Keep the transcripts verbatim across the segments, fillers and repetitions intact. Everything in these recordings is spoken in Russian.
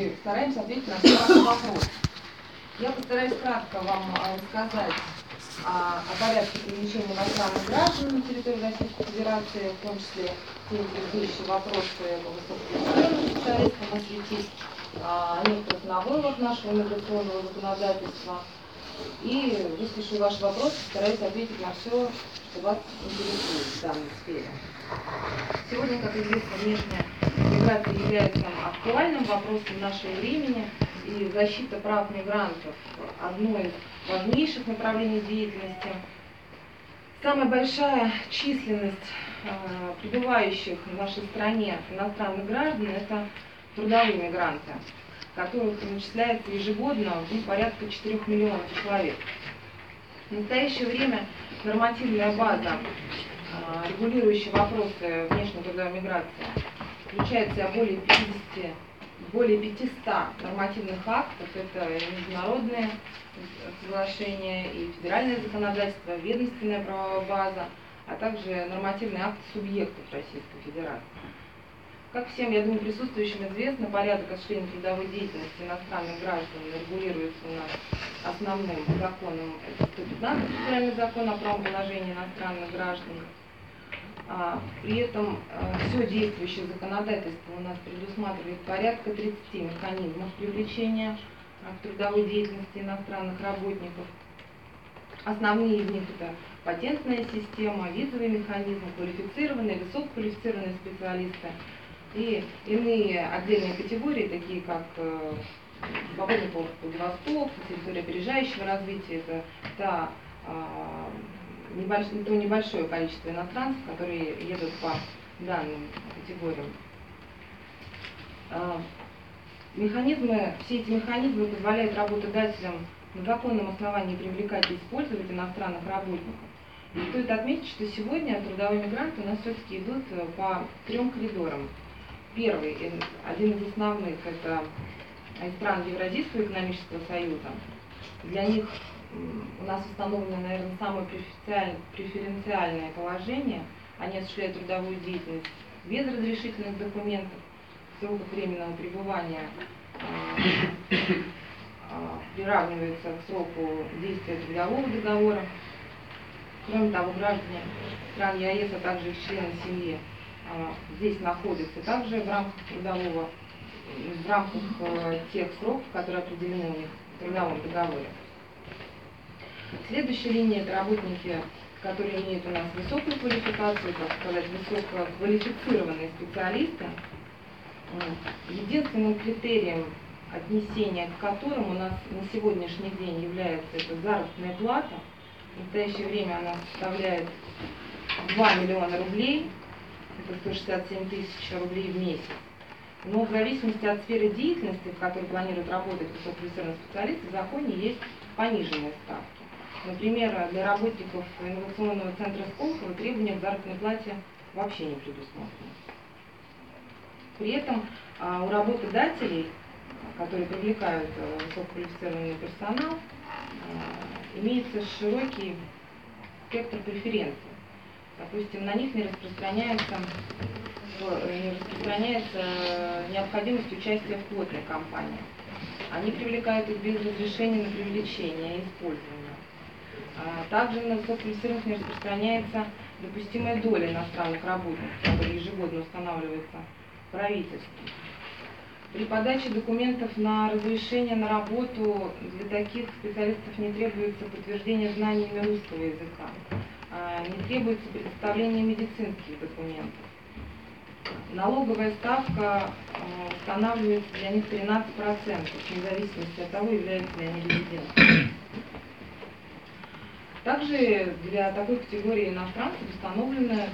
и стараемся ответить на все ваши вопросы. Я постараюсь кратко вам рассказать о, о порядке привлечения иностранных граждан на территории Российской Федерации, в том числе те предыдущие вопросы высококвалифицированным специалистам осветить, о некоторых новеллах нашего миграционного законодательства. И, выслушаю ваши вопросы, постараюсь ответить на все, что вас интересует в данной сфере. Сегодня, как известно, внешняя миграция является актуальным вопросом нашего времени, и защита прав мигрантов – одно из важнейших направлений деятельности. Самая большая численность э, пребывающих в нашей стране иностранных граждан – это трудовые мигранты, которых начисляется ежегодно ну, порядка четырёх миллионов человек. В настоящее время нормативная база, э, регулирующая вопросы внешней трудовой миграции, включает в себя более пятидесяти более пятисот нормативных актов, это международные соглашения и федеральное законодательство, ведомственная правовая база, а также нормативные акты субъектов Российской Федерации. Как всем, я думаю, присутствующим известно, порядок осуществления трудовой деятельности иностранных граждан регулируется у нас основным законом, это сто пятнадцатый федеральный закон о правоположении иностранных граждан. А, при этом а, все действующее законодательство у нас предусматривает порядка тридцати механизмов привлечения а, к трудовой деятельности иностранных работников. Основные из них это патентная система, визовый механизм, квалифицированные, высококвалифицированные специалисты и иные отдельные категории, такие как э, свободный полк Владивосток, территория опережающего развития, это та э, Небольш... то небольшое количество иностранцев, которые едут по данным категориям. Механизмы, все эти механизмы позволяют работодателям на законном основании привлекать и использовать иностранных работников. И стоит отметить, что сегодня трудовые мигранты у нас все-таки идут по трем коридорам. Первый, один из основных, это из стран Евразийского экономического союза. Для них у нас установлено, наверное, самое преференциальное положение. Они осуществляют трудовую деятельность без разрешительных документов, сроков временного пребывания э, э, приравнивается к сроку действия трудового договора. Кроме того, граждане стран ЕАЭС, а также их члены семьи э, здесь находятся также в рамках трудового, в рамках э, тех сроков, которые определены у них в трудовом договоре. Следующая линия – это работники, которые имеют у нас высокую квалификацию, так сказать, высококвалифицированные специалисты. Единственным критерием, отнесения к которым у нас на сегодняшний день является это заработная плата. В настоящее время она составляет два миллиона рублей, это сто шестьдесят семь тысяч рублей в месяц. Но в зависимости от сферы деятельности, в которой планируют работать высококвалифицированные специалисты, в законе есть пониженные ставки. Например, для работников инновационного центра Сколково требования к заработной плате вообще не предусмотрены. При этом у работодателей, которые привлекают высококвалифицированный персонал, имеется широкий спектр преференций. Допустим, на них не распространяется, не распространяется необходимость участия в квотной кампании. Они привлекают их без разрешения на привлечение и использование. Также на высококвалифицированных не распространяется допустимая доля иностранных работников, которая ежегодно устанавливается правительством. При подаче документов на разрешение на работу для таких специалистов не требуется подтверждение знаниями русского языка, не требуется представление медицинских документов. Налоговая ставка устанавливается для них тринадцать процентов, вне зависимости от того, являются ли они резидентами. Также для такой категории иностранцев установлены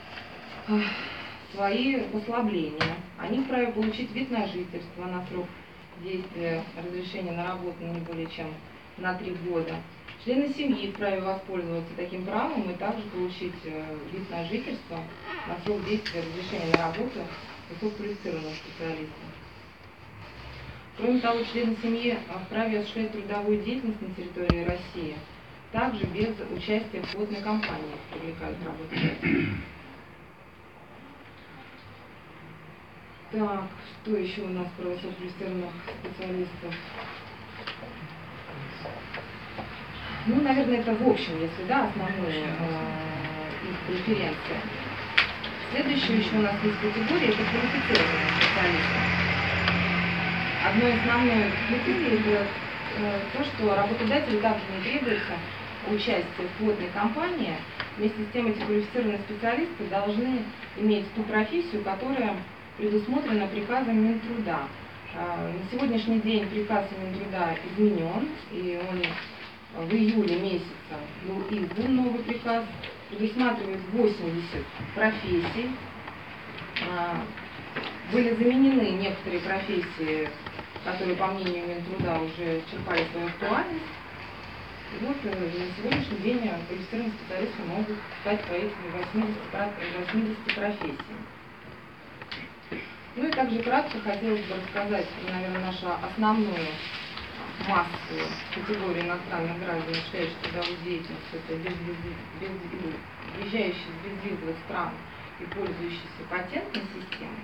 свои послабления. Они вправе получить вид на жительство на срок действия разрешения на работу не более чем на три года. Члены семьи вправе воспользоваться таким правом и также получить вид на жительство на срок действия разрешения на работу высококвалифицированного специалиста. Кроме того, члены семьи вправе осуществлять трудовую деятельность на территории России также без участия в квотной кампании привлекают работодателей. Так, что еще у нас про высококвалифицированных специалистов? Ну, наверное, это в общем, если да, основные э, их преференции. Следующее еще у нас есть категория, это квалифицированные специалисты. Одно из основных критерий это э, то, что работодателю также не требуется участие в плотной кампании. Вместе с тем эти квалифицированные специалисты должны иметь ту профессию, которая предусмотрена приказом Минтруда. Э, на сегодняшний день приказ Минтруда изменен, и он в июле месяце был издан новый приказ, предусматривает восемьдесят профессий. Были заменены некоторые профессии, которые, по мнению Минтруда, уже черпали свою актуальность. И вот на сегодняшний день квалифицированные специалисты могут стать по этим восьмидесяти профессиям. Ну и также кратко хотелось бы рассказать, наверное, нашу основную массовую категорию иностранных граждан, осуществляющих трудовую деятельность, это без, без, без, въезжающие из безвизовых стран и пользующиеся патентной системой.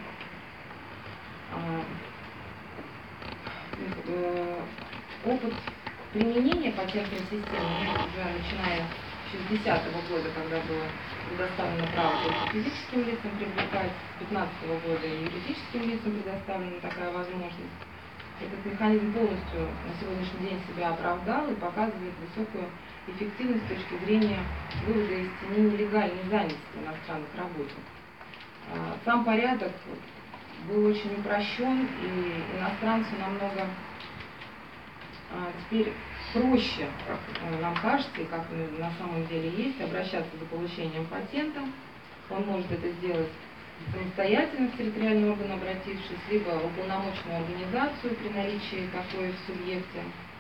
Опыт применения патентной системы, уже начиная с шестидесятого года, когда было предоставлено право только физическим лицам привлекать, с пятнадцатого года и юридическим лицам предоставлена такая возможность. Этот механизм полностью на сегодняшний день себя оправдал и показывает высокую эффективность с точки зрения вывода из тени нелегальной занятости иностранных работников. Сам порядок был очень упрощен, и иностранцу намного теперь проще, как нам кажется, и как на самом деле есть, обращаться за получением патента. Он может это сделать самостоятельно в территориальный орган обратившись, либо в уполномоченную организацию при наличии такой в субъекте.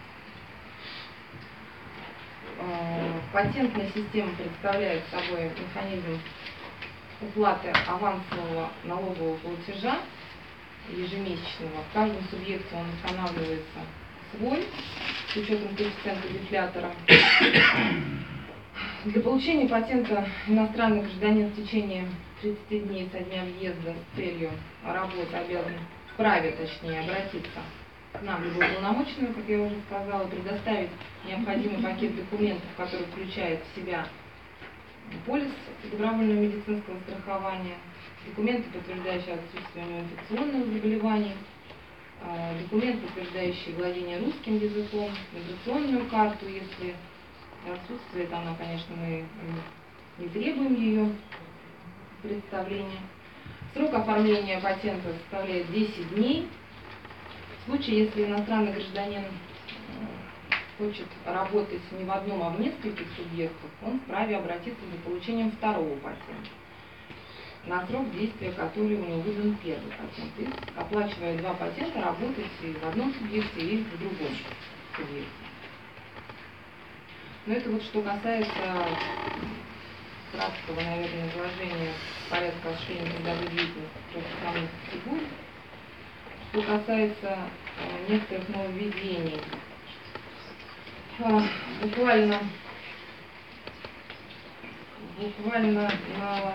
Патентная система представляет собой механизм уплаты авансового налогового платежа ежемесячного. В каждом субъекте он устанавливается свой, с учетом коэффициента дефлятора. Для получения патента иностранный гражданин в течение тридцати дней со дня въезда с целью работы обязан, вправе точнее, обратиться к нам, либо уполномоченную, как я уже сказала, предоставить необходимый пакет документов, который включает в себя полис добровольного медицинского страхования, документы, подтверждающие отсутствие у него инфекционных заболеваний, документ, подтверждающий владение русским языком, миграционную карту, если отсутствует она, конечно, мы не требуем ее представления. Срок оформления патента составляет десять дней. В случае, если иностранный гражданин хочет работать не в одном, а в нескольких субъектах, он вправе обратиться за получением второго патента, на срок действия который у него выдан первый патент. И, оплачивая два патента, работать и в одном субъекте, и в другом субъекте. Но это вот что касается краткого, наверное, изложения порядка осуществления трудовой деятельности профессиональных категорий. Что касается э, некоторых нововведений, э, буквально, буквально на,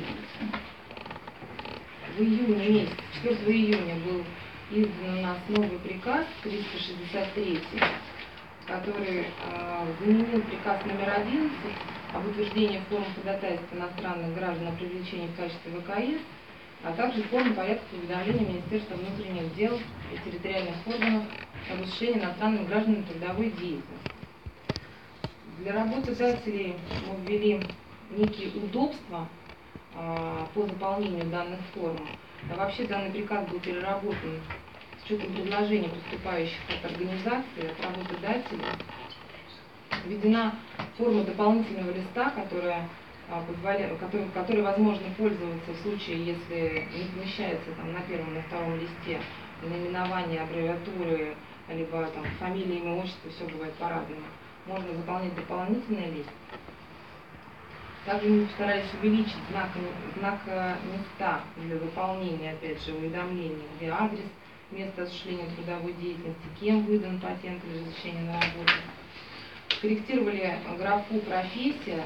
в июне месяце, четвёртого июня был издан у нас новый приказ триста шестьдесят три, который э, заменил приказ номер одиннадцать об утверждении формы ходатайства иностранных граждан о привлечении в качестве ВКС, а также формы порядка уведомления Министерства внутренних дел и территориальных органов об осуществлении иностранными гражданами трудовой деятельности. Для работодателей мы ввели некие удобства э, по заполнению данных форм. А вообще данный приказ был переработан с учетом предложений, поступающих от организации, от работодателей. Введена форма дополнительного листа, которая, позволяет, которой, которой возможно пользоваться в случае, если не помещается там, на первом, на втором листе наименование, аббревиатуры, либо там, фамилия, имя, отчество, все бывает по-разному. Можно заполнять дополнительный лист. Также мы постарались увеличить знак, знак места для заполнения, опять же, уведомления, где адрес, место осуществления трудовой деятельности, кем выдан патент или разрешение на работу. Скорректировали графу «профессия»,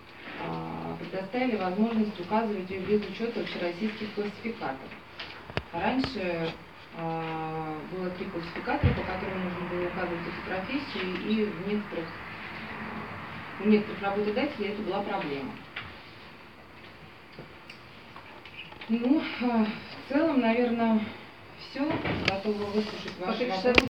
предоставили возможность указывать ее без учета общероссийских классификаторов. Раньше э, было три классификатора, по которым нужно было указывать эти профессии, и в некоторых, у некоторых работодателей это была проблема. Ну, э, в целом, наверное, все. Готова выслушать ваши вопросы.